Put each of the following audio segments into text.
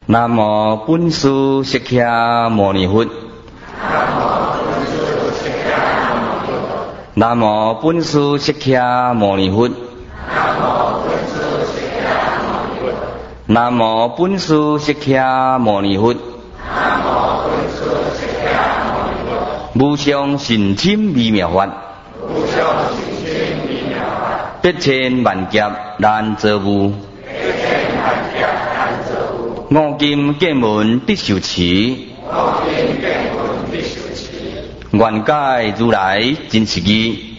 南无本师释迦牟尼佛。南无本师释迦牟尼佛。南无本师释迦牟尼佛。无上甚深微妙法。百千万劫难遭遇。五金剑门必受持。愿解如来真实义。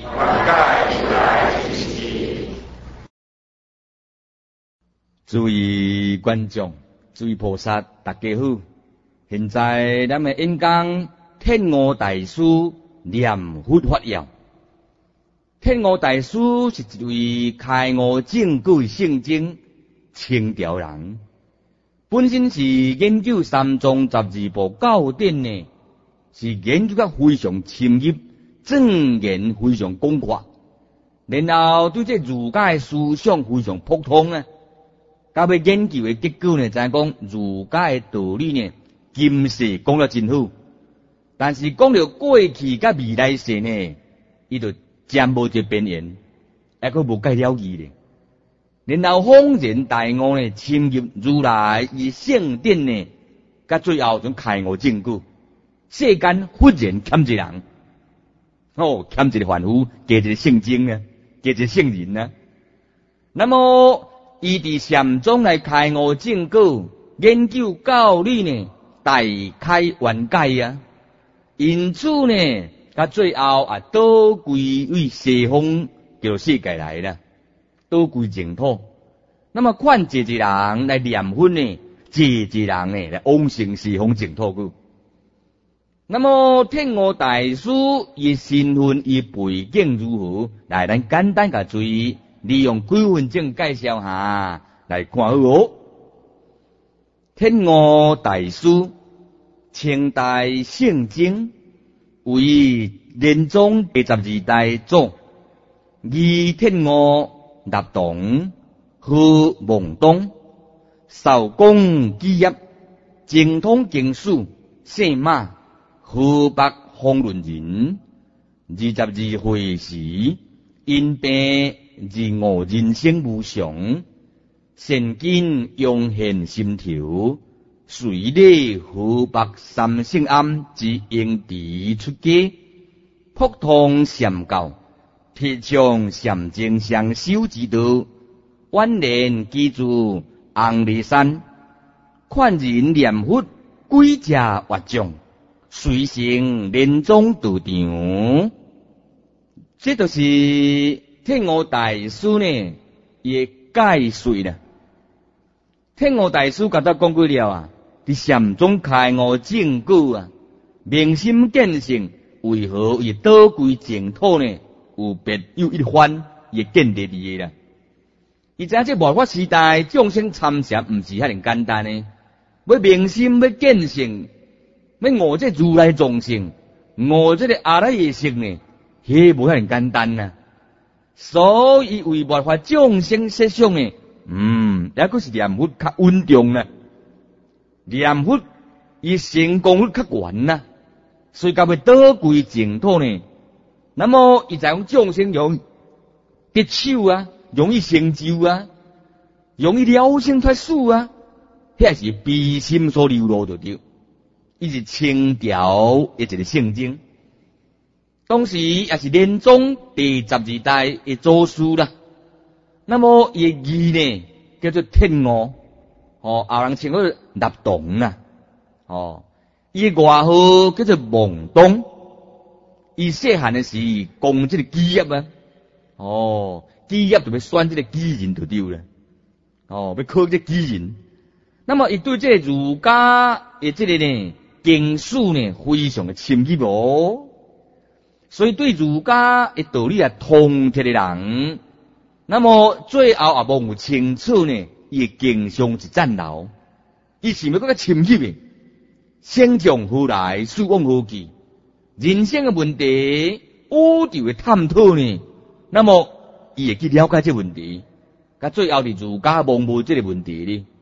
诸位观众，诸位菩萨，大家好。现在咱们演讲天悟大师念佛法要。天悟大师是一位开悟正果的圣僧，清朝人，本身是研究三藏十二部教典呢，是研究得非常深入，证言非常广阔，然后对这儒家的思想非常普通啊。到尾研究的结果呢，就係講儒家的道理呢，今世講得真好，但是講到過去甲未來世呢，伊就佔無一個邊緣，還佫無解了義咧。然後恍然大悟呢，深入如來以聖典呢，甲最後種開悟證據。世間忽然欠一個人，欠一個凡夫，加一個聖僧啊，加一個聖人啊。那麼伊佇禪宗來開悟證據，研究教理呢，大開圓解啊。因此呢，甲最後啊，倒歸為西方叫做世界來啦。倒歸淨土，那麼看一個人來念佛呢，一個人呢來往生西方淨土去。那麼天悟大師伊身份伊背景如何？來，咱簡單甲注意，利用幾分鐘介紹下來看好哦。天悟大師，清代聖僧，為蓮宗第12代祖，義天悟立堂，號蒙東，受功基業，精通經書，姓馬，河北方論人。22歲時，因病而悟人生無常，現今湧現心頭，隨禮河北三聖庵之應地出家，普通禪教，提倡禪淨相修之道，晚年居住昂里山，看人念佛，歸家活眾，隨成蓮宗道場。這就是天悟大師呢，也解說啦。天悟大師甲咱講過了啊，佇禪宗開悟證據啊，明心見性，為何伊倒歸淨土呢？有別有一番也見得的啦。伊知影這末法時代眾生參禪，唔是遐爾簡單呢。要明心，要見性，要悟這如來眾性，悟這個阿賴耶識呢，迄無遐爾簡單啊。所以為末法眾生設想呢，抑佫是念佛較穩重啦。念佛伊成功率較懸啦，所以到尾倒歸淨土呢。那麼伊就講眾生容易得手啊，容易成就啊，容易了生脫死啊，遐是悲心所流露就對。伊是清朝一個聖僧，當時也是蓮宗第12代的祖師啦。那麼伊的義呢叫做天悟，後人稱佢立堂啦。伊的外號叫做蒙東。伊細漢的時講這個基業啊，基業就要選這個基人就對了，要考這個基人。那麼伊對這個儒家的這個呢經書呢非常的深入哦，所以對儒家的道理啊通徹的人，那麼最後也無有清楚呢，伊經上是讚留，伊是要更加深入的，先將何來，速往何去。人生嘅問題，烏調嘅探討呢，那麼伊會去了解這問題，甲最後的儒家忘無這個問題呢，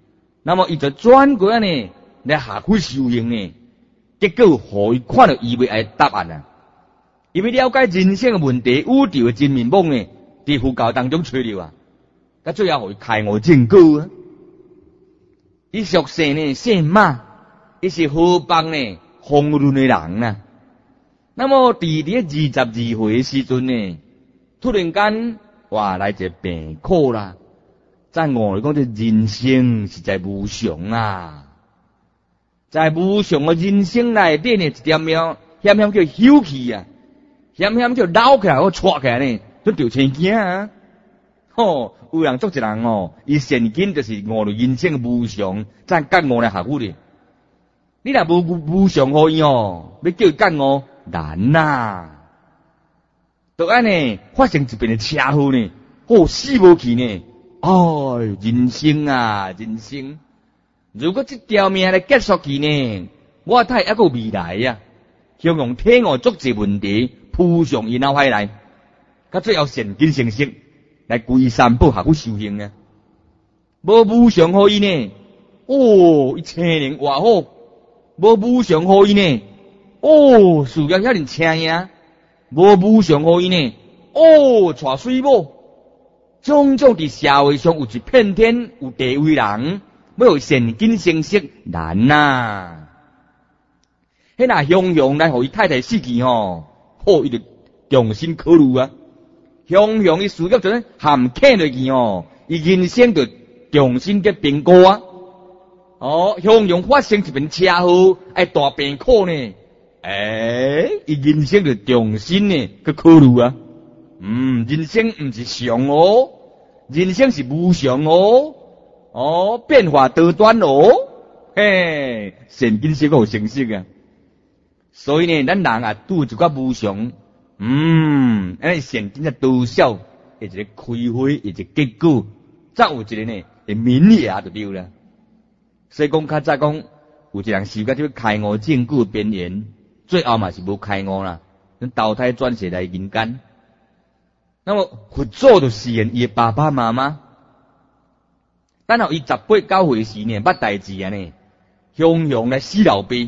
那么伊就转过来呢来下苦修行呢，结果互伊看到伊未爱答案啊！因为了解人生嘅问题，宇宙嘅真面目呢，伫佛教当中找到啊，甲最后互伊开悟正果啊！伊属性呢姓马，伊是河北呢丰润嘅人啊。那么伫咧22歲嘅時陣呢，突然間話來一個病苦啦，在我嚟講，這人生實在無常啊！在無常嘅人生內底呢，一點樣險險叫休氣啊，險險叫扭起來或錯起來呢，都掉青驚啊！吼，有人做一人哦，伊現今就是我哋人生嘅無常，真跟我嚟合乎哩。你若無常可以哦，要叫伊跟我。難啊！就安呢發生一遍嘅車禍呢，死無去呢。哎，人生啊，人生！如果這條命來結束去呢，我睇一個未來啊！向用天我足濟問題鋪上伊腦海來，甲最後善根成熟來歸三寶下去修行啊！無常可以呢，伊青年活好，無常可以呢。事業遐尼青呀，無常可以呢。娶水某，種種佇社會上有一片天有地位人，要有善根成熟難啊！迄若雄雄來互伊太太死去吼，伊就重新考慮啊。雄雄伊事業就咧含欠落去吼，伊人生就重新嘅評估啊。雄雄發生一遍車禍，愛大病苦呢。伊人生就重新呢去考慮啊。人生唔是常哦，人生是無常哦。變化多端哦。善根是個成色啊。所以呢，咱人啊拄一個無常，善根啊多少，一個開花，一個結果，再有一個呢會泯滅就對啦。所以講較早講，有一人受到這個開悟正果邊緣。最後嘛是無開悟啦，投胎轉世來人間。那麼佛祖就示現伊爸爸媽媽，等候伊18、19歲時呢，捌代志啊呢，雄雄來死老爸。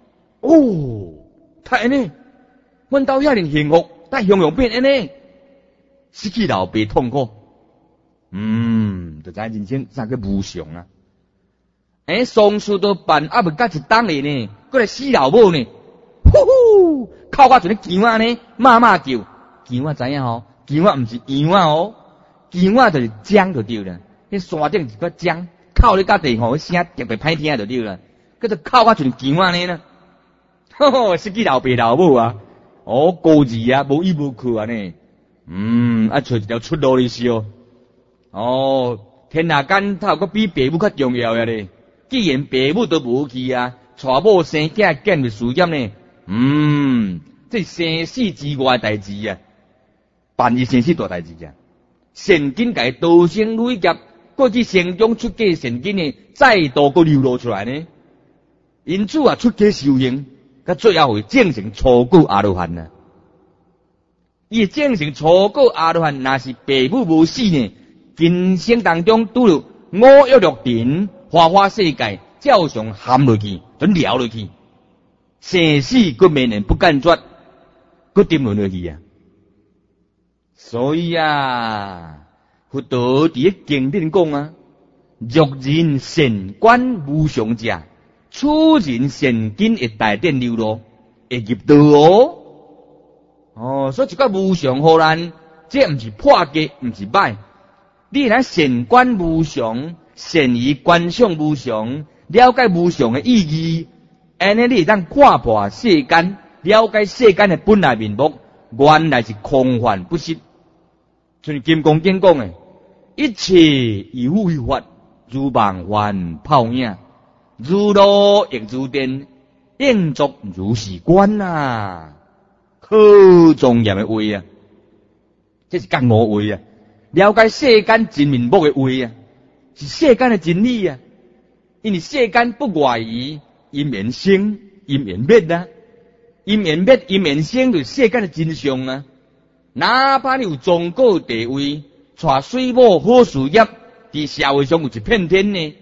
太呢，阮兜遐尼幸福，但雄雄變安尼，失去老爸痛苦。就知人生啥叫無常啊？喪事都辦未到一當哩呢，過來死老母呢？靠我就咧姜仔呢，媽媽叫姜仔知影吼，姜仔唔是羊仔哦，姜仔就是漿就對啦。迄山頂一個漿，靠你家地吼，聲特別歹聽就對啦。叫做靠我就姜仔呢啦，失去老爸老母啊，孤兒啊，無依無靠啊呢。找一條出路嚟是哦。天下間頭個比爸母較重要呀咧。既然爸母都無去啊，娶某生囝建立事業呢？這生死之外代志啊，辦一生死大代志啊。善根甲伊道生累劫，過去成長出家善根呢，再度個流露出來呢。因此啊，出家修行，甲最後會證成初果阿羅漢啊。伊證成初果阿羅漢，若是爸母無死呢，今生當中拄到五欲六塵，花花世界照常陷落去，就了落去。生死佢命人不間絕，佢點落去啊？所以啊，佛陀喺經典講啊，若人善觀無常者，此人善根會大典流露，會入道哦。所以一個無常好難，這唔是破格，唔是歹。你若善觀無常，善於觀想無常，了解無常嘅意義。安尼你當看破世間，了解世間的本來面目，原來是空幻不實。像金剛經講的，一切有為法，如夢幻泡影，如露亦如電，應作如是觀啊！好莊嚴的話啊，這是覺悟話啊，了解世間真面目的話啊，是世間的真理啊。因為世間不外於因緣生，因緣滅啊，因緣滅，因緣生就是世間的真相啊。哪怕你有宗教地位，娶水某好事業，在社會上有一片天呢，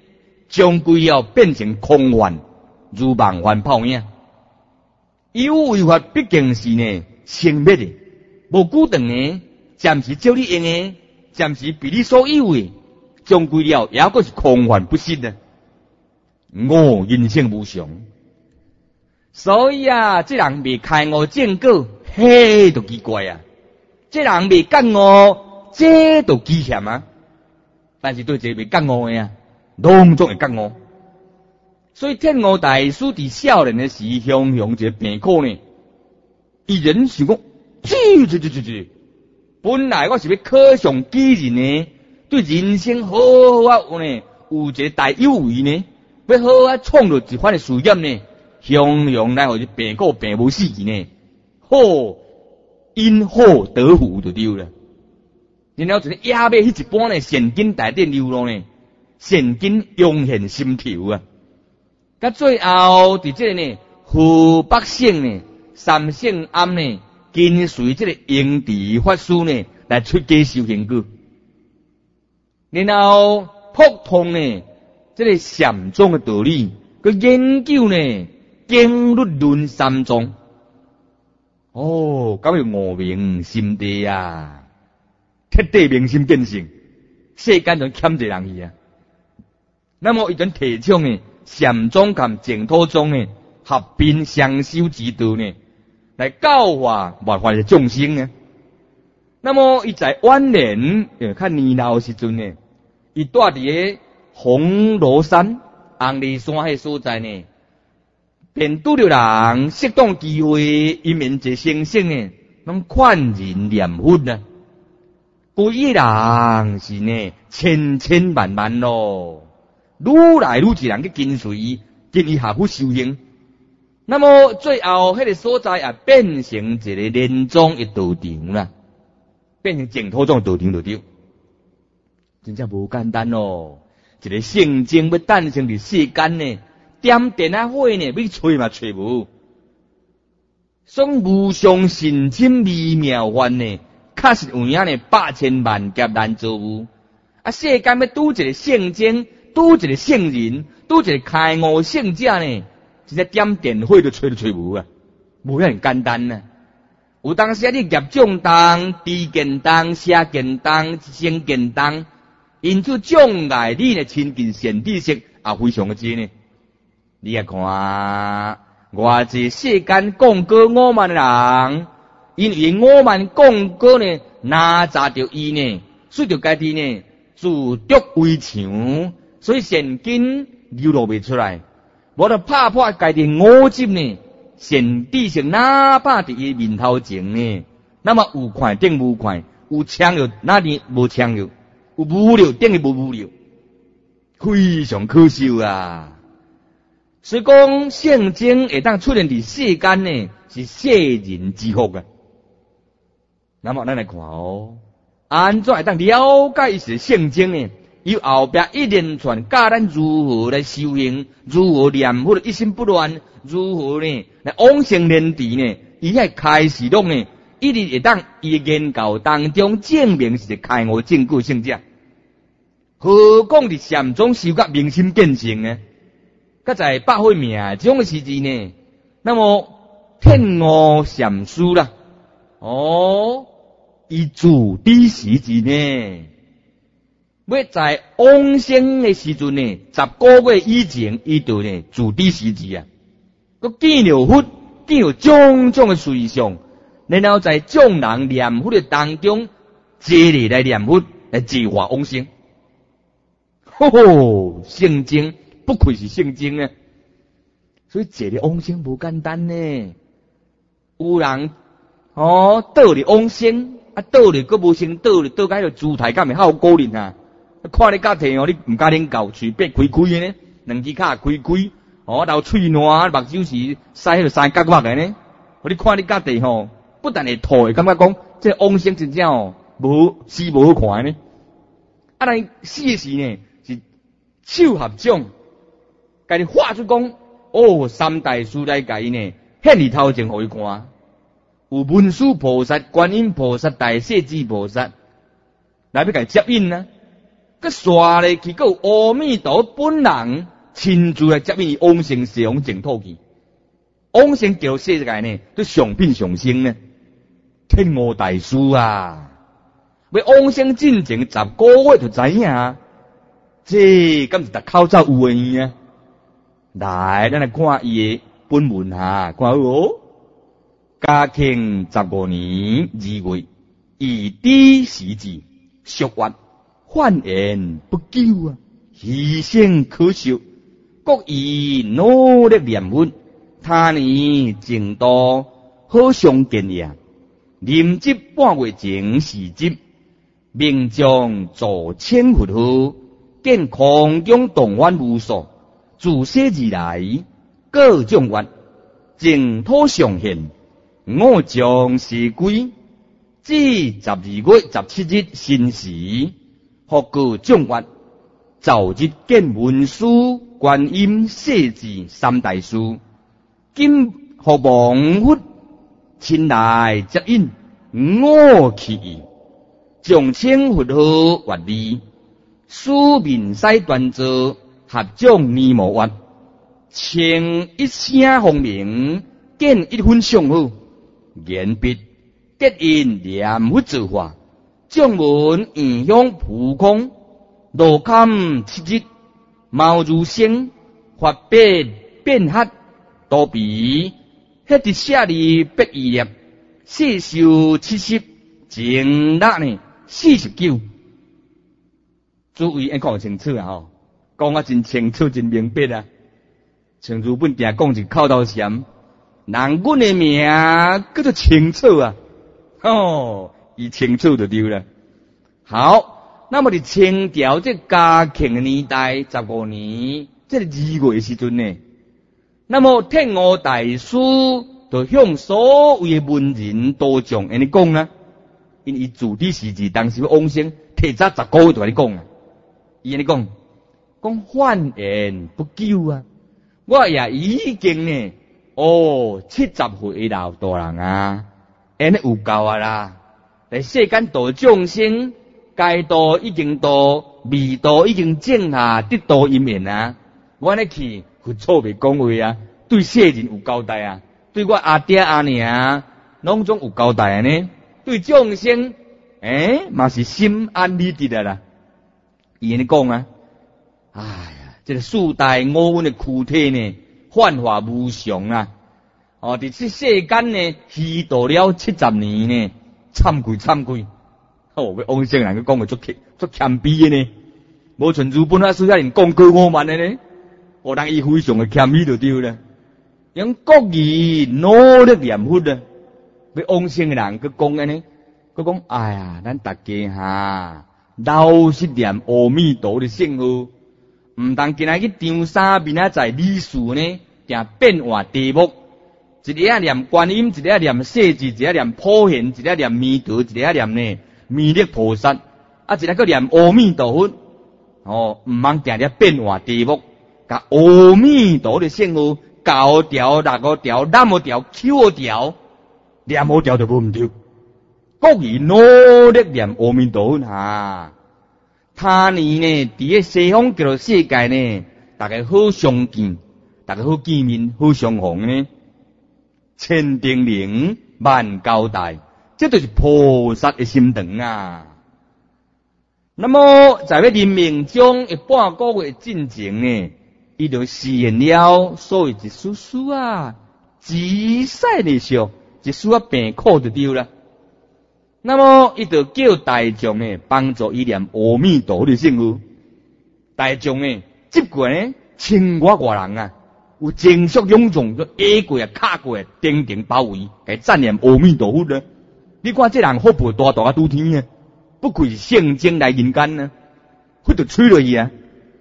终归要变成空幻，如梦幻泡影。有为法毕竟是呢生灭的，无固定的，暂时照你用的，暂时比你所有的，终归了也个是空幻不实的。我人生无常，所以啊，这人未开悟正果，嘿，就奇怪啊！这人未觉悟，这就奇险啊！但是对这未觉悟的啊，拢总会觉悟。所以天悟大师伫少年的时，向一个病苦呢，伊人想讲，本来我是要考上几人呢，对人生好好啊呢，有一个大有为呢，要好好创造一番的事业呢，向来互这病苦病无死去呢，好因祸得福就对了。然后就是野马迄一般呢，现金大殿流露呢，现金涌现心头啊。甲最后伫这呢，湖北省呢，三省庵呢，跟随这个应地法师呢来出家修行去，然后普通呢，这个禅宗的道理，佮研究呢经律论三宗。哦，咁要悟明心地啊，彻底明心见性，世间仲欠一个人去啊。那么伊种提倡呢？禅宗和净土宗呢，合并相修之道呢，来教化万法的众生呢。那么伊在晚年，看年老时阵呢，伊住伫个红螺山、红梨山迄所在呢，便拄着人适当机会，因缘一生性呢，拢劝人念佛啊。规个人是呢，千千万万咯。愈来愈一人去跟随，跟伊下去修行。那么最后迄个所在也变成一个连宗一道场啦，变成净土宗道场就对。真正无简单哦，一个圣经要诞生伫世间呢，点电啊火呢，要找嘛找无。种无上神深微妙法呢，确实有影呢百千万劫难做有。啊，世间要拄一个圣经。拄一个圣人，拄一个开悟圣者呢，直接点电火都找无啊，无遐简单啊。有当时啊，你业障重、知见重、邪见重、生见重，因此障碍你的亲近善知识也非常的多呢。你啊看，偌济世间讲过傲慢的人，因为傲慢讲过呢，哪查着伊呢，随着家己呢，自作为强。所以现金流露未出来，我就怕破家己恶习呢。善知识哪怕伫伊面头前呢，那么有看等无看，有强弱哪里无强弱，有无聊等于无无聊，非常可惜啊！所以讲圣经会当出现伫世间呢，是世人之福啊。那么咱来看哦，安怎会当了解伊是圣经呢？伊后壁一连串教咱如何来修行，如何念佛一心不乱，如何呢来往生莲池呢？伊遐开始拢呢，一直会当伊研究当中证明是开悟正果圣者。何况伫禅宗修甲明心见性呢？甲在百会命这种时期呢，那么天悟禅师啦，伊自知时期呢。要在往生的时阵呢，10个月以前，伊就呢自知时期啊，佮见了佛，见了种种的随相，然后在众人念佛的当中，接力来念佛，来自化往生。圣经不愧是圣经啊！所以这个往生无简单呢。有人倒里往生，啊倒里佮无成倒里，倒解个姿态敢会好过人啊！看你家庭你唔甲恁教，嘴闭开开的呢，两只脚开开，流喙烂，目睭是洗迄个三角目的呢。你看你家庭不但会吐，会感觉讲这往生真正无死无好看的呢。啊，咱死时呢是手合掌，家己画出讲三大师来甲伊呢现伫头前互伊看，有文殊菩萨、观音菩萨、大势至菩萨来要甲伊接引啊。 佮刷咧去，佮有阿弥陀本人亲自来接引往生西方净土去。往生叫世界呢，都上品上升呢。天魔大师啊，要往生进前10个月就知影，这敢是逐口罩有诶啊！来，咱来看伊诶本文哈，看好哦。嘉庆15年2月，以第时至，属月，焕然不久啊，牺牲可惜，各以努力念佛，他年净土好相见也。临职半月前时节，明将坐千佛号，见空中动幻无数，自西而来，各种月净土上现，我将是归。至12月17日申时，复各众月，昼日见文殊、观音、世智三大士，今复亡佛亲来接引，我去矣。众千佛号月里，书面西端坐，合众尼摩月，请一声轰鸣，见一分相好，言必结因念佛造化，众文异向普空，罗堪七日，貌如星，发别变黑，多比迄一舍利百亿粒，世寿70，净力呢49。诸位看清楚啊吼，讲啊真清楚真明白啊。像如本定讲一口头禅，人阮的名叫做清楚啊，伊清楚就对了。好，那么伫清朝这嘉庆的年代15年，这个2月的时阵呢，那么天护大师就向所有的文人道众安尼讲啊，因伊自知时至当时要往生，提早10个月就安尼讲啊，伊安尼讲焕然不久啊，我也已经呢70岁的老大人啊，安尼有够啊啦！在世间度众生，该度已经度，未度已经种下，得度因缘啊！我安尼去佛祖袂讲话啊，对世人有交代啊，对我阿爹阿娘拢总有交代啊呢。对众生，嘛是心安理得的啦。伊安尼讲啊，哎呀，这个四大五蕴的躯体呢，幻化无常啊！伫这世间呢，虚度了70年呢，惭愧惭愧！要往生人去讲个足谦卑的呢，无像如本法师遐人讲高傲慢的呢，人伊非常的谦卑就对了。用国语努力念佛啊，要往生的人去讲安尼，佢讲哎呀，咱大家哈，老实念阿弥陀的圣号，唔当今仔去张三明仔载理事呢，定变化地目。一个念观音，一个念世智，一个念普贤，一个念弥陀，一个念呢弥勒菩萨，一个个念阿弥陀佛。唔通定定变化地目，甲阿弥陀的圣号9条、6条、9条、9条，念好条就无唔对。各以努力念阿弥陀佛哈，他年呢，伫个西方极乐世界呢，大家好相见，大家好见面，好相逢呢。千叮咛万交代，这就是菩萨的心肠啊。那么在要临命中的半个月进前呢，伊就实现了所谓一丝丝啊，极细的小，一丝啊病苦就对了。那么伊就叫大众呢帮助伊念阿弥陀的圣号，大众呢接过呢千外人啊。有情绪涌众，就 A 过啊、卡过啊，定定包围，该赞念阿弥陀佛呢。你看这人福报大大啊，拄天啊，不愧是圣经来人间呢，佛就吹落去啊。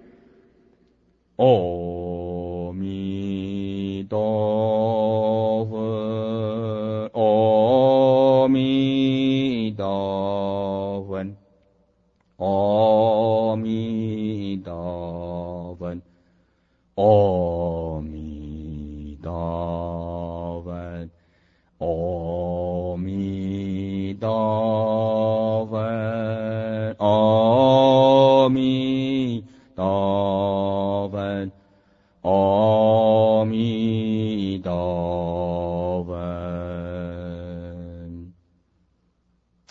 阿弥陀佛，阿弥陀佛，阿弥陀佛。阿弥陀佛，阿弥陀佛，阿弥。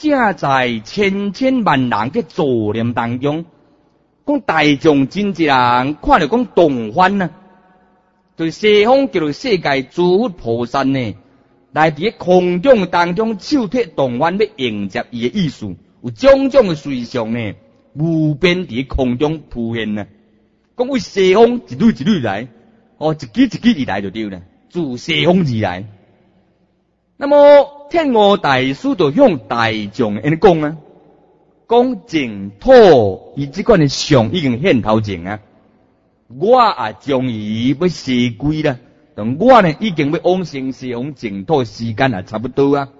正在千千万人嘅助念当中，讲大众真一人看到讲动幡啊，对西方叫做世界诸佛菩萨呢，来伫空中当中手托动幡要迎接伊嘅意思，有种种嘅随象呢，无边伫空中浮现啊。讲为西方一缕一缕来，一支一支而来就对了，自西方而来。那么天護大師就向大眾安尼講啊，講淨土伊即款嘅相已經現頭前啊，我啊將伊要西歸啦，但我呢已經要往生西方淨土時間啊差不多啊。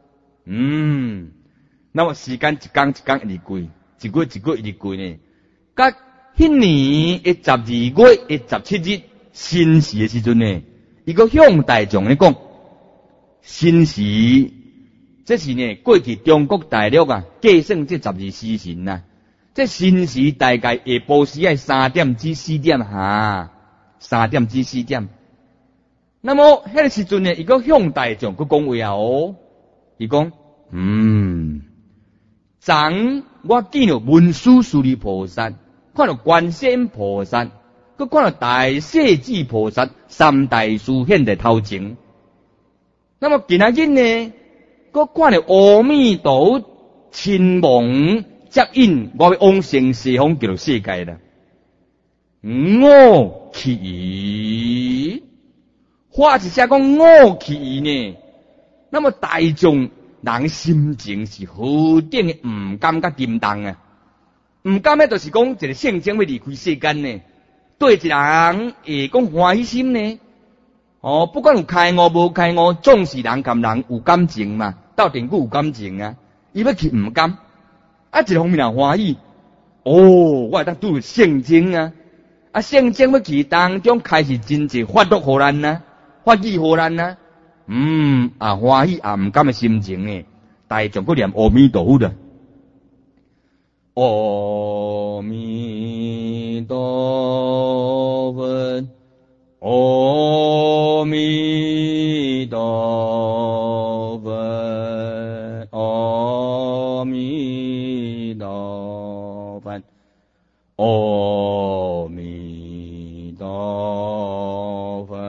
那麼時間一天一天一直過，一個月一個月一直過呢。甲迄年嘅12月嘅17日新時嘅時陣呢，伊個向大眾咧講。新時，這是呢過去中國大陸啊，計算這12時辰啊。這新時大概下晡時係3點至4點哈，3點至4點。那麼迄個時陣呢，伊個向大眾佢講話哦，伊講，昨我見到文殊師利菩薩，看到觀世音菩薩，佢看到大勢至菩薩三大士現在頭前。那麼今仔日呢，我看到阿彌陀親王接引我要往生西方極樂世界啦。我去，話一聲講我去呢。那麼大眾人心情是好定嘅，唔甘甲震動啊！唔甘咧，就是講一個聖僧要離開世間呢，對一人會講歡喜心呢。不管有開悟無開悟，總是人跟人有感情嘛，鬥陣有感情啊。伊要去唔甘，一方面人歡喜，我會當拄聖僧啊，聖僧要去當中開始真濟發樂互咱啊，發意互咱啊，歡喜唔甘嘅心情呢，大眾去念阿彌陀佛啦，阿彌陀佛。阿彌陀佛，阿彌陀佛，阿彌陀佛，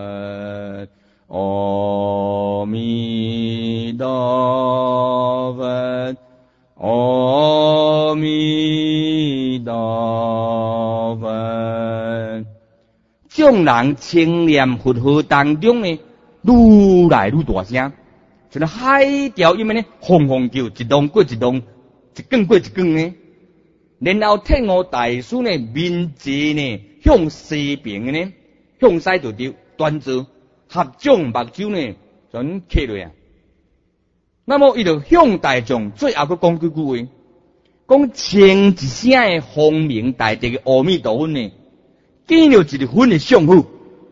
阿彌陀佛，阿彌陀佛。眾人稱念佛號當中呢，愈來愈大聲，像海潮咁樣呢，轟轟叫，一浪過一浪，一更過一更呢。然後天護大師呢，面坐呢向西邊呢，向西就對端坐，合掌目睭呢，全開落啊。那麼伊就向大眾最後佢講幾句話，講稱一聲嘅光明大德嘅阿彌陀佛呢。見到一個粉的相好，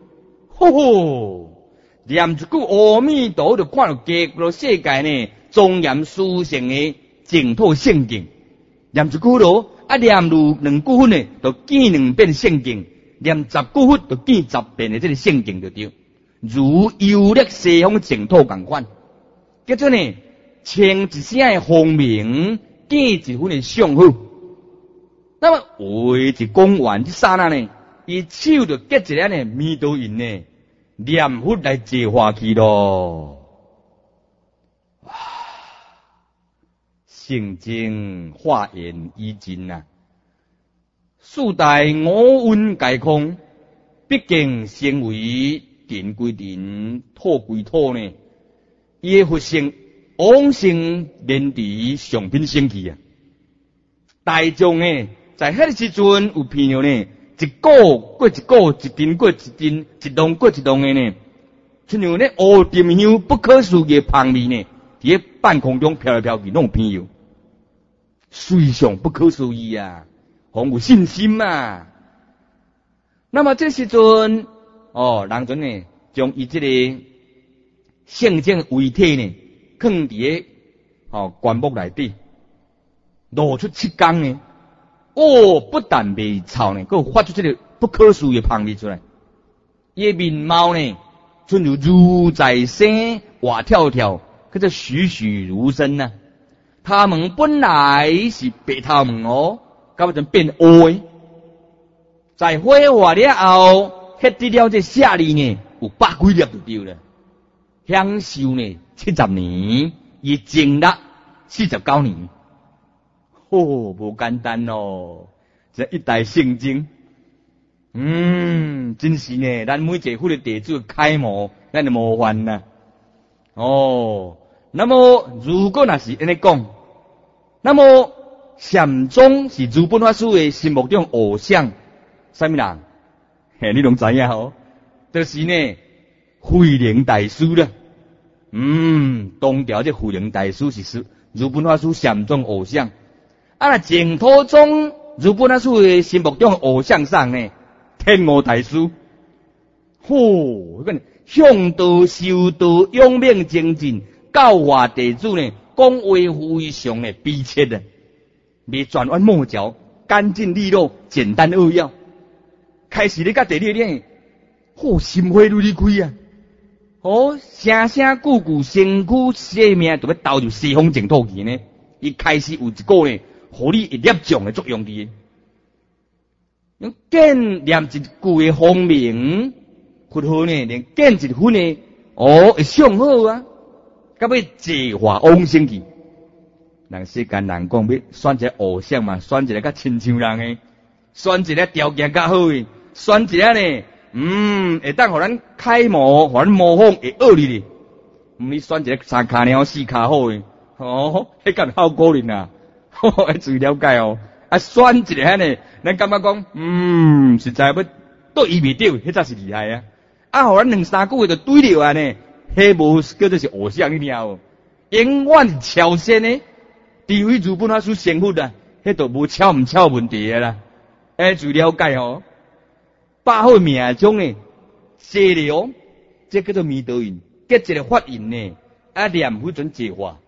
念一句阿彌陀就看到極樂世界呢，莊嚴殊勝的淨土聖境。念一句咯，念如兩句粉呢，就見兩遍聖境；念10句粉就見10遍的這個聖境就對。如遊歷西方淨土同款。叫做呢，稱一聲的光明，見一份的相好。那麼為一講完這剎那呢？伊手就結一個呢彌陀印呢，念佛來接化去咯。哇！聖經化緣已盡啊！四大五蘊皆空，畢竟成為電歸電，土歸土呢。伊嘅佛性往生蓮池上品升起啊！大眾呢，在迄個時陣有偏了呢。一個過一個，一陣過一陣，一浪過一浪的呢，像呢烏沉香不可思議香味呢，喺半空中飄來飄去，攏有偏有，隨上不可思議啊，互有信心啊。那麼這時陣，人陣呢，將伊這個聖經遺體呢，放喺棺木內底，露出七光呢。不但未臭呢，佮發出這個不可思議香味出來。伊面貌呢，就如在生，活跳跳，叫做栩栩如生啊。 头毛本来是白头毛哦，到尾阵变黑的。在火化了后，迄滴了这舍利呢，有100几粒就对了。享受呢70年，伊经历49年。无简单哦，这一代圣经。真是呢，咱每一个佛的弟子楷模，咱就无烦啦。那么如果若是安尼讲，那么禅宗是如本法师的心目中偶像，啥物人？你拢知影哦，就是呢，慧能大师啦。当调这慧能大师是如本法师禅宗偶像。那净土宗如本法师的心目中偶像上呢，天悟大师。向道修道，永命精进，教化弟子呢，讲话非常的逼切的，未转弯抹角，干净利落，简单扼要。开始咧甲第二点，心花愈开啊！声声句句身躯生命就要投入西方净土去呢。伊开始有一个呢，互你一粒种的作用伫。用见念一句的方明，佛号呢，连见一分呢，会上好啊！到尾净化往生去。人世间人讲要选一个偶像嘛，选一个较亲像人的，选一个条件较好的，选一个呢，会当互咱楷模，互咱模仿会学你哩。你选一个3骹猫4骹好的，迄敢好过人啊！要注意了解哦。选一个呢，咱感觉讲，实在要对伊袂对，迄才是厉害啊！互咱2-3句话就对了啊呢，迄无叫做是偶像，你听无？永远是超仙呢，除非如本法师成佛啊，迄都无超唔超问题的啦。注意了解哦。把好命中呢，细流，这叫做弥陀印，结一个法印呢，念佛准解化。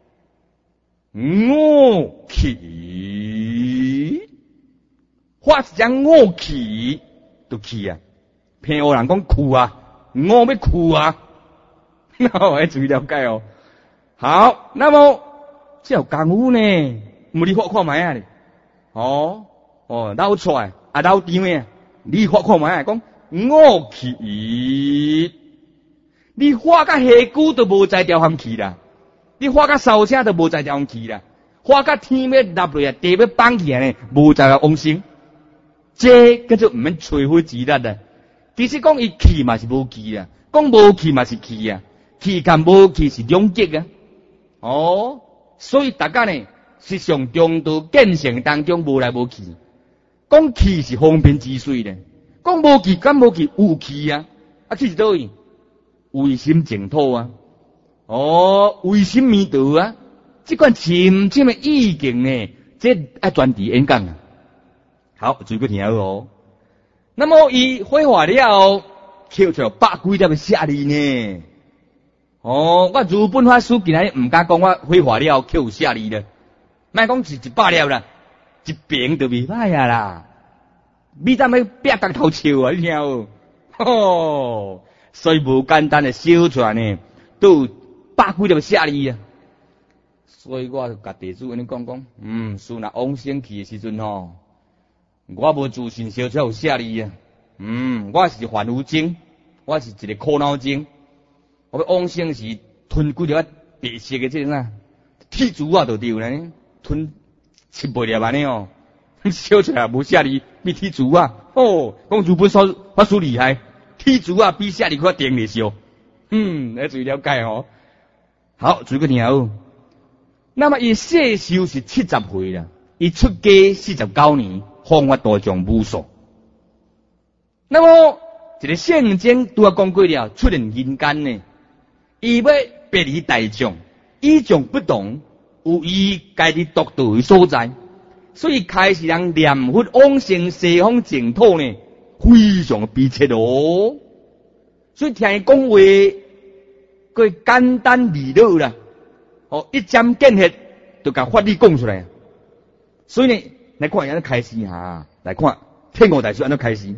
我气，发一张我气，就气啊！骗我人讲酷啊，我要酷啊！要注意了解哦。好，那么这有功夫呢，你发看卖啊咧？捞出来捞甜的，你发看卖啊？讲我气，你发甲下久都无在调含气啦。你发甲烧声都无在调去啦，发甲天要立落啊，地要放起来呢，无在往生，这叫做唔免吹灰之力啊。其实讲伊气嘛是无气啊，讲无气嘛是气啊，气甲无气是两极啊。所以大家呢，实上中道见性当中无来无去，讲气是方便之水咧，讲无气敢无气有气啊，气是倒位？唯心净土啊。为什么道啊？这款深深的意境呢，这爱专题演讲啊。好，注意个听好。那么伊火化了，扣出100几粒的舍利呢。我如本法师今日唔敢讲我火化了扣舍利了，莫讲是100粒啦，一瓶就袂歹啊啦。你怎么别角头笑啊？你听无？所以无简单的小船呢，都100几粒舍利啊！所以我就甲弟子安尼讲，师若往生去的时阵我无自信烧出有舍利啊！我是凡夫精，我是一个苦恼精。我要往生时吞几粒白色的这啥铁珠啊，就对了，吞7、8粒安尼烧出来无舍利，比铁珠啊！讲如本法师厉害，铁珠啊比舍利较顶咧烧。要注意了解哦。好，注意个听好。那么伊世寿是70岁啦，伊出家49年，方法大众无数。那么一个圣经拄啊讲过了，出现人间呢，伊要别离大众，与众不同，有伊家己独到的所在，所以开始人念佛往生西方净土呢，非常逼切哦。所以听伊讲话，佢简单利落啦，一针见血就甲法理讲出来。所以呢，来看人开始哈，来看天悟大师安怎开始。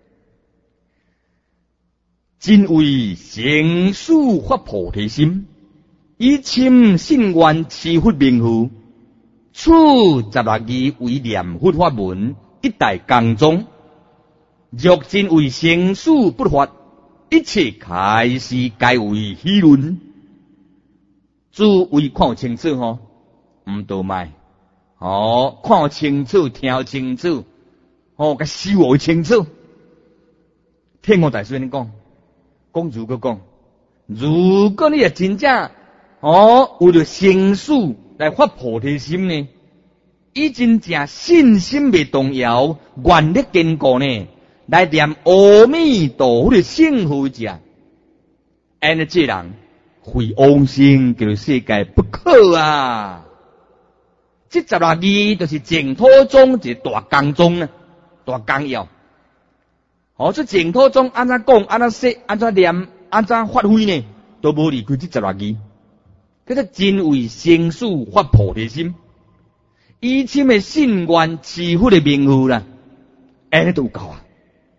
真为成事发菩提心，以深信愿持佛名号， 处16字为念佛法门，一代经中，若真为生死不法，一切开始皆为虚论。诸位看清楚吼，唔倒卖。看清楚，听清楚，甲修学清楚。天王大师你讲如果讲，如果你也真正为了生死来发菩提心呢，以真正信心未动摇，愿力坚固呢，来念阿弥陀佛的圣号者，安尼这人会往生叫做世界不可啊！这16字就是净土宗一大纲宗啊，大纲要。这净土宗安怎讲，安怎说，安怎念，安怎发挥呢？都无离开这16字。叫做真为生死发菩提心，以深的信愿持佛的名号啦，安尼都有够啊！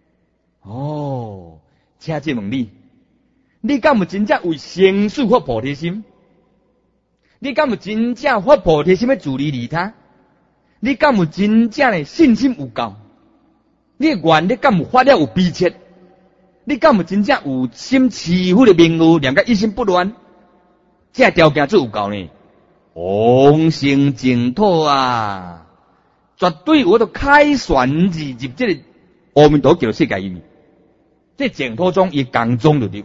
请这问你敢有真正为生死发菩提心？你敢有真正发菩提心的自利利他？你敢有真正的信心有够？你的愿力敢有发了有逼切？你敢有真正有心持佛的名号，念个一心不乱？这条件最有够呢？往生净土啊！绝对我都开旋入这个阿弥陀佛世界里面。这净土中伊讲中就对。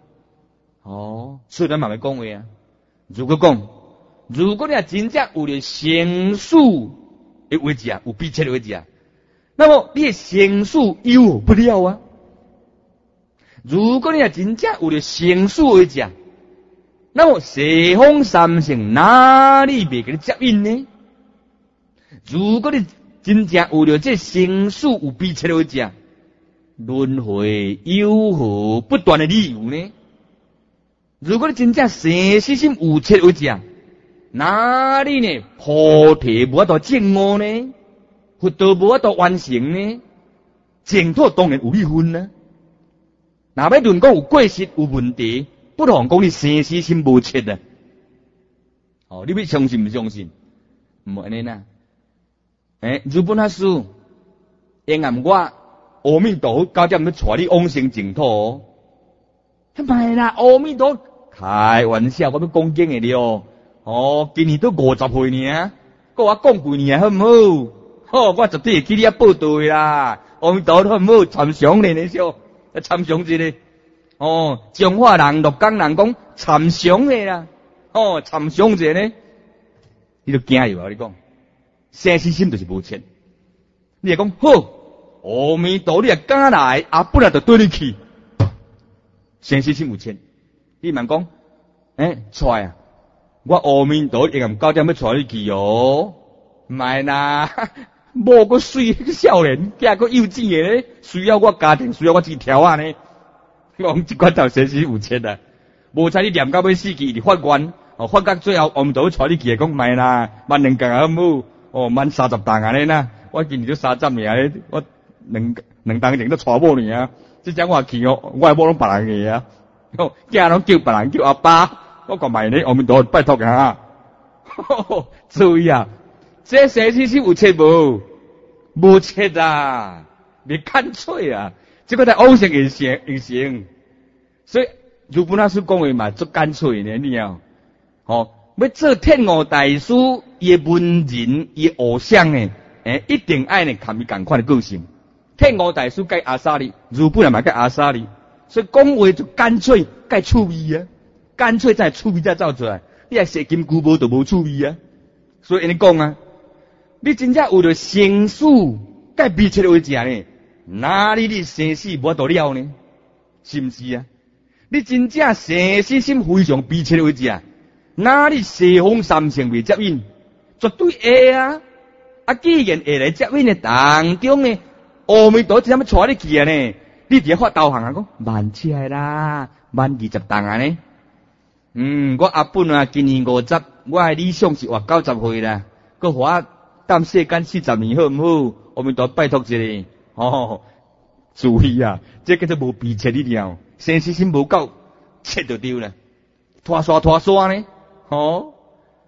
所以咱慢慢讲话啊。如果你也真正有了生死的位置啊，有逼切的位置啊，那么你的生死有不了啊。如果你也真正有了生死的位置啊，那么西方三圣哪里袂给你接引呢？如果你真正有了这生死有逼切的位置啊，轮回有何不断的理由呢？如果你真正生死心有切的位置啊，哪里呢？菩提无法度证悟呢？佛道无法度完成呢？净土当然有理分啊。若要论讲有过失有问题，不妨讲你生死心无切啊。你要相信不相信？唔安尼呐。日本那师因暗我阿弥陀佛9点要带你往生净土。唔系啦，阿弥陀开玩笑，我要讲经的了。今年都50岁呢，跟我讲几年好唔好？我绝对会去你报道的啦。阿弥陀佛好唔好？参详咧呢少，参详一个。彰化人、鹿港人讲参详的啦。参详一个呢，你就惊อยู่啊！你讲，生死心就是无切。你也讲好，阿弥陀你也敢来，本来就对你去。生死心有切，你慢讲，出来啊！我阿弥陀佛9点要带你去哦，唔系啦，某个水个少年，嫁个幼稚的咧，需要我家庭，需要我自己挑啊呢。我讲这关头生死有切啊，无采你念到要死去，你发愿，发到最后阿弥陀佛带你去，讲唔系啦，万能格好唔好？万30担安尼啦，我今年都30年咧，我两担前都带某呢啊，即讲我去我系某拢别人嘅啊，囝拢叫别人叫阿爸。我讲埋你，阿弥陀佛拜托啊！注意啊，这生死是有切无？无切啊，你干脆啊！这个在往生会成，所以如本老师讲话嘛，足干脆呢，你啊，要做天王大师，伊的文人，伊的偶像呢，一定爱呢，看伊同款的个性。天王大师跟阿萨利，如本也嘛跟阿萨利，所以讲话就干脆，该趣味啊。干脆再趣味再造出来，你还写金箍无就无趣味啊！所以你讲啊，你真正有了生死，该逼切的位置呢？哪里你生死无法度了呢？是不是啊？你真正生死心非常逼切的位置啊？哪里西方三圣未接引？绝对会啊！既然会来接引的当中呢，阿弥陀佛怎么带你去啊呢？你直接发导航啊，讲慢起来啦，慢20担啊呢？我阿本啊，今年50，我的理想是活90岁啦。佮我等世间40年好唔好？阿弥陀拜托一个，注意啊，这叫做无逼切你了，生死心无够，切就丢了，拖刷呢，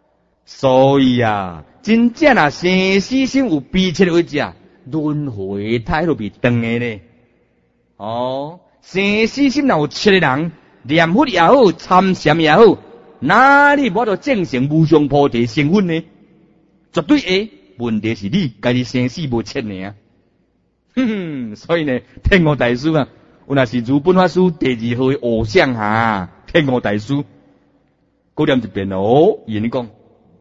所以啊，真正啊，生死心有逼切的位置啊，轮回态度比长的咧。哦，生死心若有切的人，念佛也好，参禅也好，哪里无得正成无上菩提成分呢？绝对会。问题是你家己生死无切呢啊。所以呢，天悟大师啊，有若是如本法师第二号的偶像哈，天悟大师，搁念一遍哦，伊安尼讲，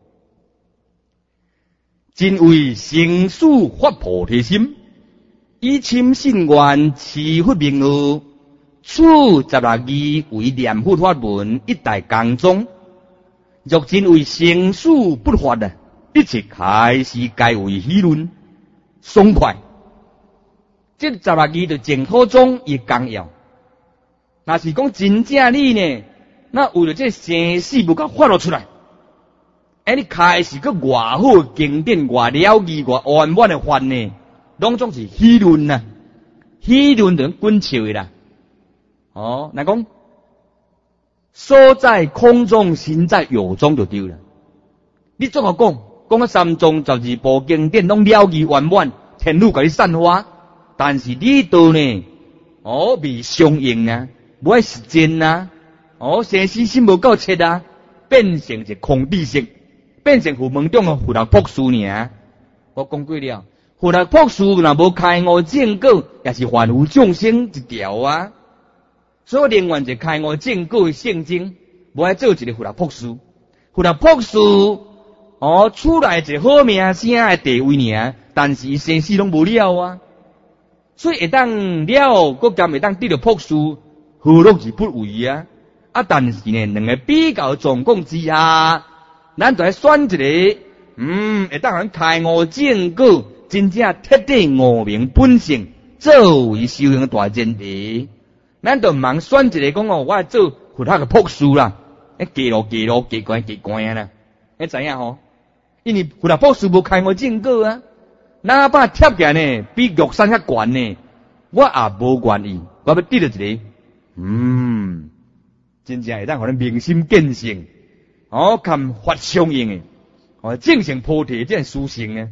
真为生死发菩提心，以亲信愿持佛名号，此16字为念佛法门一大工宗。若真为生死不发啊，一切开始该为议论爽快。这16字就净土宗伊纲要。若是讲真正你呢，那为了这生死不甲发落出来，你开始个偌好经典、偌了义、偌圆满的法呢，拢总是议论呐，议论就滚笑的啦。哦，那讲所在空中，心在有中就对了。你怎么讲？讲到三宗12部经典拢了义圆满，天路甲你散花。但是你道呢？未相应啊，无爱实践啊，生死心无够切啊，变成一空知识，变成佛门中的佛学博士尔。我讲过了，佛学博士若无开悟正果，也是凡夫众生一条啊。所以我宁愿一开悟正果的圣经，无爱做一个佛学博士。佛学博士出来一个好名声的地位尔，但是伊生死拢无了啊。所以会当了，国家会当得到博士，何乐而不为啊？但是呢，两个比较状况之下，咱就来选一个，会当人开悟正果，真正彻底悟明本性，作为修行的大前提。咱就唔茫选一个讲我做佛学的博士啦，加关啦，你知影吼？因为佛学博士无开悟正果啊。哪怕贴起来呢，比玉山较悬呢，我也无愿意。我要得到一个，真正会当互咱明心见性，含法相应的，正成菩提这样殊胜呢。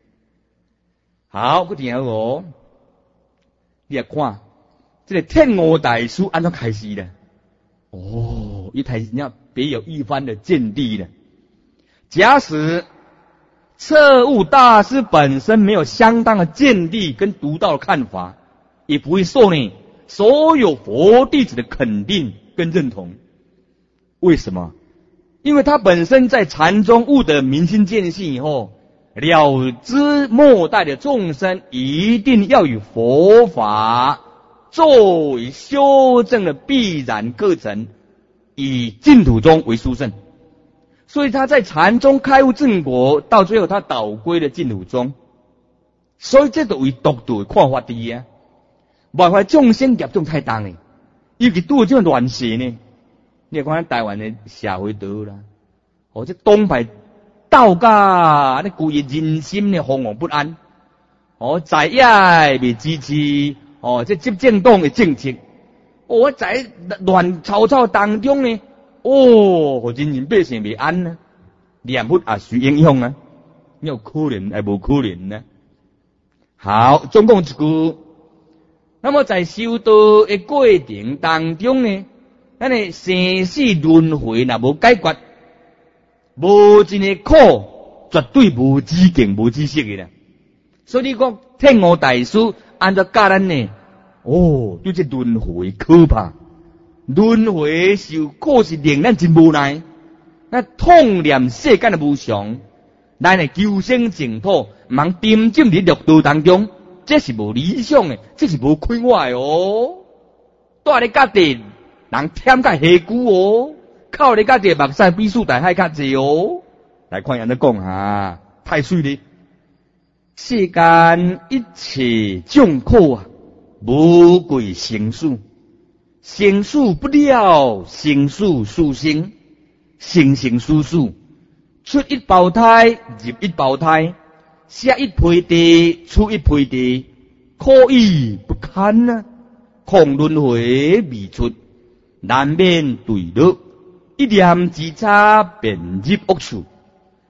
好，听好你来看，这个天悟大师安怎开始的？一开始要别有一番的见地了。假使彻悟大师本身没有相当的见地跟独到的看法，也不会受呢所有佛弟子的肯定跟认同。为什么？因为他本身在禅中悟得明心见性以后，了知末代的众生一定要以佛法作为修正的必然课程，以净土宗为殊胜。所以他在禅中开悟正果，到最后他倒归了净土宗。所以这都为独到的看法第一啊！万法众生业重太重呢，尤其拄这种乱世呢。你看咱台湾的社会都啦，这东派道家，那故意人心呢惶惶不安，在野未支持，这执政党的政策，在乱吵吵当中呢。人民百姓未安呢，念佛也受影响啊，有可能还无可能呢？好，总共一句。那么在修道的过程当中呢，咱的生死轮回若无解决，无一个苦，绝对无止境、无止息的啦。所以你讲天悟大师按照教咱呢，对这轮回可怕。轮回受苦是令咱真无奈，那痛念世间的无常，咱的求生净土，茫沉浸伫六道当中，这是无理想的，这是无快活的哦。住咧家己，人忝甲下久靠咧家己目屎比数大海较济哦。来看人咧讲啊，太水咧，世间一切众苦啊，无过生死。生死不了，生死殊生，生生死死，出一胞胎，入一胞胎，下一胚地，出一胚地，可以不堪啊！空轮回未出，难免对乐，一念之差便入恶趣。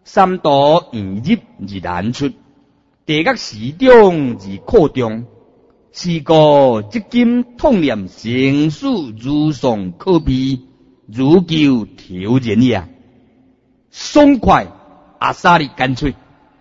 三毒圆入而难出，地角时中而扩中。是故即今痛念生死如上可悲，如求调然也。爽快阿萨利干脆。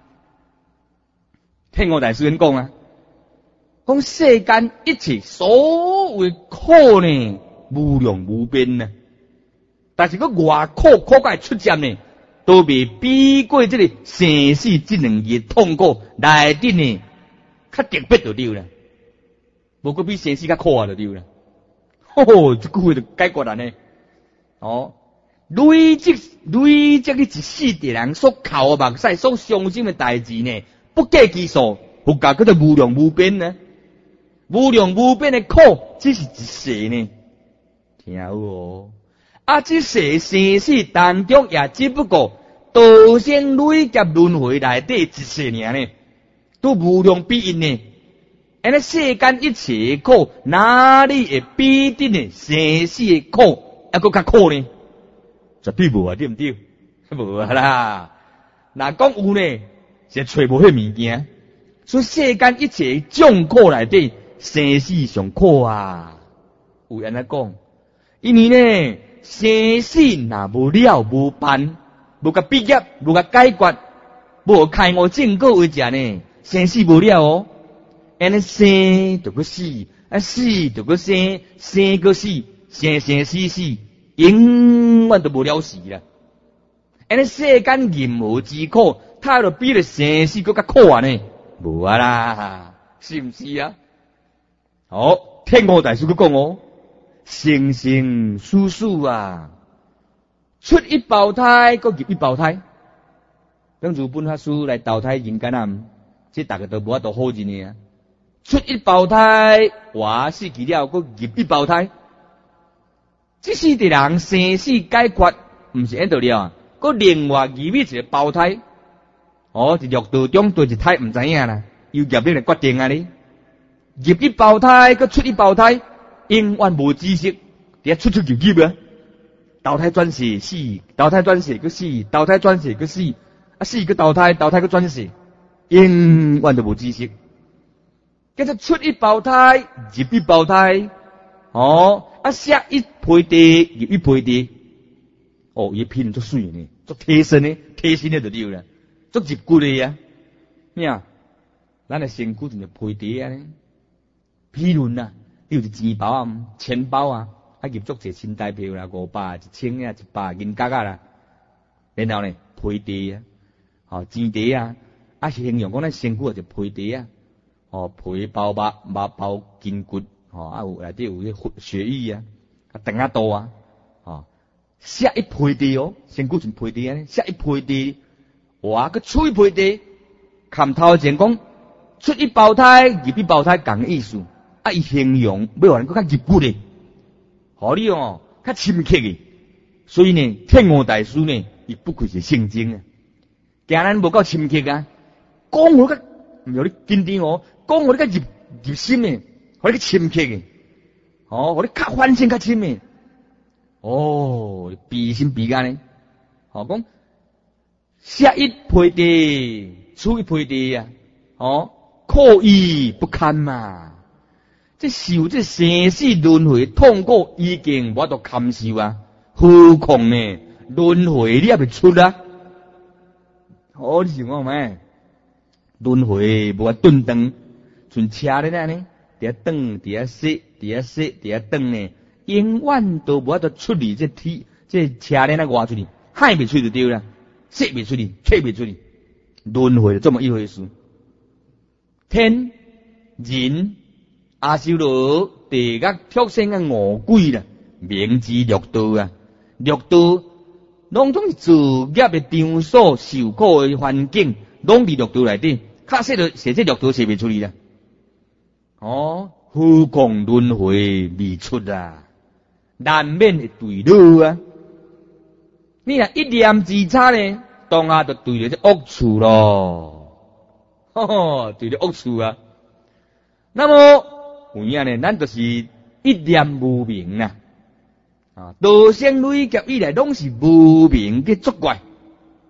听我大师人讲啊，讲世间一切所谓苦呢，无量无边呢。但是个外苦苦界出现呢，都未比过这个生死这两个痛苦来的呢，较特别就对了。无过比生死较苦啊就对了。吼，这句话就解决了呢。哦，累积的一世的人所靠的目屎所伤心的代志呢，不计其数，佛教叫做无量无边呢。无量无边的苦，只是一世呢。听有哦。啊，这世生死当中也只不过道先累劫轮回内底一世尔呢，都无量比因呢。安尼世间一切苦，哪里会比得呢生死的苦还佫较苦呢？绝对无啊，对毋对？无啊啦。若讲有呢，是找无迄物件。所以世间一切众苦内底，生死上苦啊。有安尼讲，因为呢，生死若无了无办，无甲毕业，无甲解决，无开悟正果为者呢，生死无了哦。安尼生就个死，啊死就个生，生个死，生生死死，永远都无了时啦。安尼世间任何之苦，他就比了生死更加苦啊呢？无啊啦，是毋是啊？好，天悟大师佢讲哦，生生死死啊，出一胞胎，搁入一胞胎。等如本法师来投胎人间啊，即大家都无法度好认的啊。出一胞胎，活死去了，搁入一胞胎。这世的人生死解决，毋是按道理啊，搁另外入一个胞胎。哦，伫六道中对一胎毋知影啦，由业力来决定啊你。入一胞胎，搁出一胞胎，永远无知识，伫出入啊。投胎转世死，投胎转世搁死，投胎转世搁死，啊死搁投胎，投胎搁转世，永远都无知识。叫做出一胞胎，入一胞胎，哦，啊下一胚地，入一胚地，哦，伊品足水呢，足贴身呢，贴身呢就对啦，足入骨的呀，咩啊？咱的身躯就是胚地啊呢，譬如啊，你有一钱包啊、钱包啊，啊入足者新台票啦，500、1000啊、100银角啊啦，然后呢，胚地啊，哦，钱地啊，啊形容讲咱身躯就胚地啊。哦，皮包肉，肉包筋骨，哦，啊有内底有迄血液啊，啊肠仔肚啊，哦，下一胚地哦，身躯是胚地啊，下一胚地，哇，佮出一胚地，看头前讲出一胞胎，入一胞胎共意思，啊伊形容要话佮较入骨的，互你哦较深刻的，所以呢，天悟大师呢，伊不愧是圣经啊，惊咱无够深刻啊，讲我较唔要你紧张哦。讲我哋个入心呢，我哋个深刻嘅，哦，我哋较反省较深嘅，哦，鼻心鼻眼呢，哦，讲下一胚地，出一胚地啊，哦，苦亦不堪嘛，这受这生死轮回痛苦已经无法度堪受啊，何况呢轮回你也未出啊，哦，你想讲咩？轮回无法顿顿。像车咧呢，伫遐转，伫遐驶，伫遐驶，伫遐转呢，永远都无法度出离这体，这车咧那外出去，海未出就对啦，驶未出去，退未出去，轮回这么一回事。天、人、阿修罗、地狱、畜生啊，五鬼啦，名之六道啊，六道拢总是自业的场所，受苦的环境，拢伫六道内底，确实就写这六道写未出去啦。哦，何况轮回未出啊，难免会对落啊。你若一念之差呢，当下就对了这恶处咯，对了恶处啊。那么有影呢，咱就是一念无明啊，道生累劫以来拢是无明嘅作怪，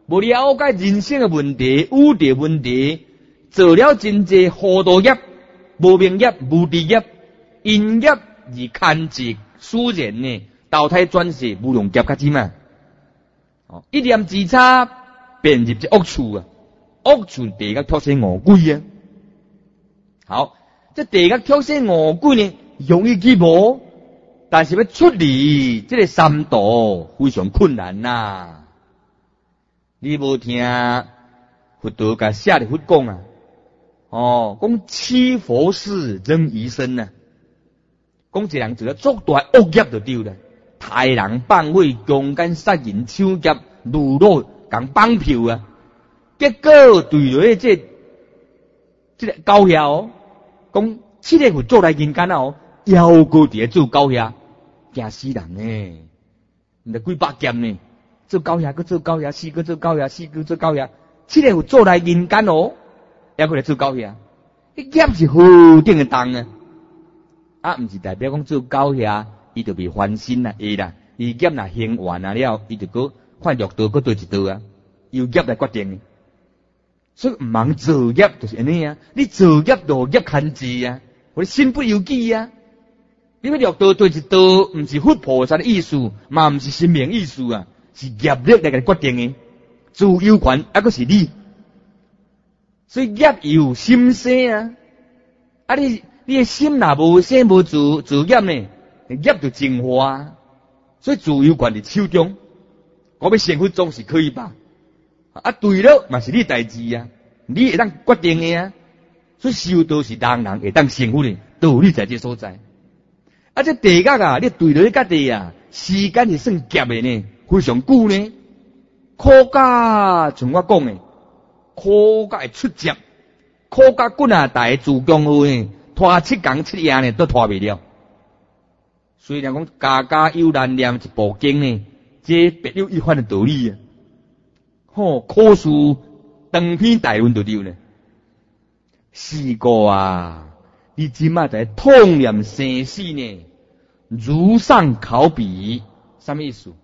无了解人生的问题、宇宙问题，做了真济糊涂业、无明业、无智业、因业而牵制使然呢，投胎转世无用业较深啊！一念之差，便入这恶处啊！恶处地狱脱生恶鬼啊！好，这地狱脱生恶鬼呢，容易去无，但是要出离这个三途非常困难呐！你无听佛陀甲舍利弗讲啊？讲七佛事仍余生啊！讲一个人做了作大恶业就对了，杀人放火、强奸杀人、抢劫、掳掠、共绑票啊！结果对落这个狗遐讲七个佛做来人间啊！要过伫做狗遐，惊死人呢！毋得几百件呢？做狗遐，搁做狗遐，死搁做狗遐，死搁做狗遐，七个佛做来人间哦，还过来做狗遐，迄业是好顶的重啊！毋是代表讲做狗遐，伊就被翻身啦，会啦，伊业若行完了，伊就搁换六道，搁对一道啊，由业来决定的。所以毋茫造业就是安尼啊！你造业就业牵制啊，或者身不由己啊！你要六道对一道，毋是佛菩萨的意思，嘛毋是神明意思啊，是业力来决定的。自由权还阁是你，所以业由心生啊！啊你的心若无生无自业呢，业就净化。所以自由权伫手中，我要成佛总是可以吧？啊，对了，嘛是你代志啊，你会当决定的啊。所以修道是人会当成佛的道理在这所在。啊，这地狱啊，你对了个地啊，时间是算夹的呢，非常久呢。苦甲像我讲的，苦甲会出汁，苦甲滚啊大自强号呢，拖7天7夜呢都拖袂了。虽然讲家家有难念一部经呢，这别有一番的道理啊。苦事长篇大论就对了。四个啊，你即马在痛念生死呢，如上考比，什么意思？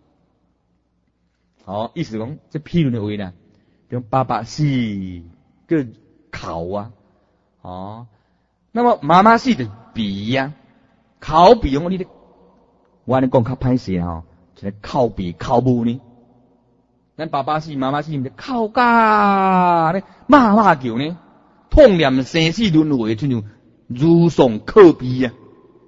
意思讲这譬如的话呢，用爸爸死个考啊，那么妈妈死的比呀，考比用你的，我安尼讲较歹势啊，就是考比考母呢。咱爸爸死妈妈死，毋是靠家呢，骂叫呢，痛念生死轮回，就像如上考比啊。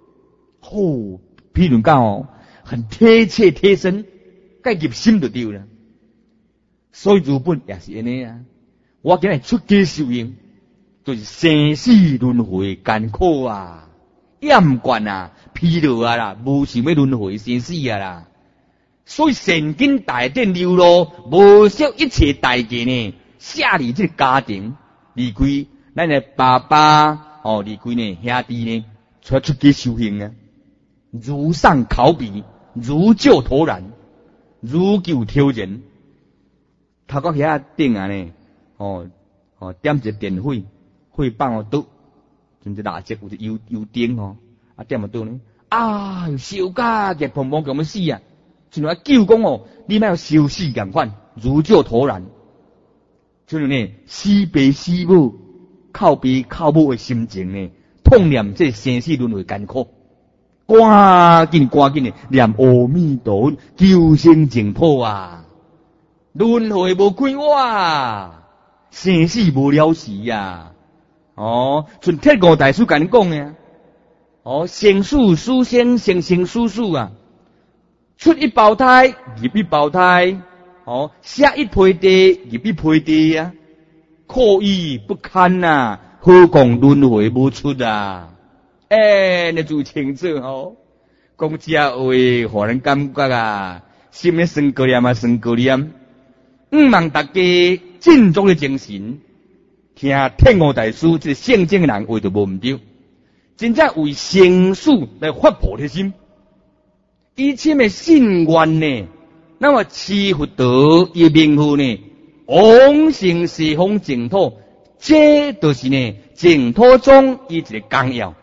譬如讲很贴切贴身，该入心就对了。所以日本也是安尼啊。我今日出家修行，就是生死轮回艰苦啊，厌惯啊，疲劳啊啦，无想要轮回生死啊啦。所以圣经大典流露，无惜一切代价呢，舍离这个家庭，离开咱的爸爸，离开呢兄弟呢，出家修行啊，如上考比，如救脱然，如救挑人。头壳遐顶啊呢，点一个电火，火放倒，就这蜡烛有一油灯点倒呢，烧甲热砰砰，咁要死啊！就来救讲你莫要烧死共款，如救脱然。就是呢，死爸死母、靠爸靠母的心情呢，痛念这生死轮回艰苦，赶紧的念阿弥陀佛，求生净土啊！轮回无开哇，生死无了时呀！像铁悟大师甲你讲的生死死生，生生死死啊！出一胞胎，入一胞胎，下一胚地，入一胚地啊！苦意不堪呐，何况轮回无出啊！你就清楚讲这话，互人感觉啊，心里生高念啊，生高念。望大家振作的精神，听铁悟大师这圣经的人话就无毋对，真正为生死来发菩提心。以前的信愿呢，那么持佛道伊名号呢，往生西方净土，这就是呢净土中伊一个纲要。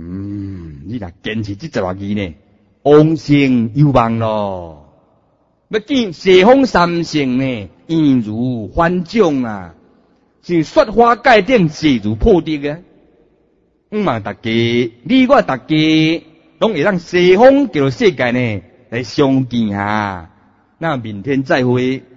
你若坚持这10多字呢，往生有望咯。 要见西方三圣呢，易如反掌啊！是说法界定，势如破竹啊！嘛，大家你我大家拢会让西方叫做世界呢来相见啊！那明天再会。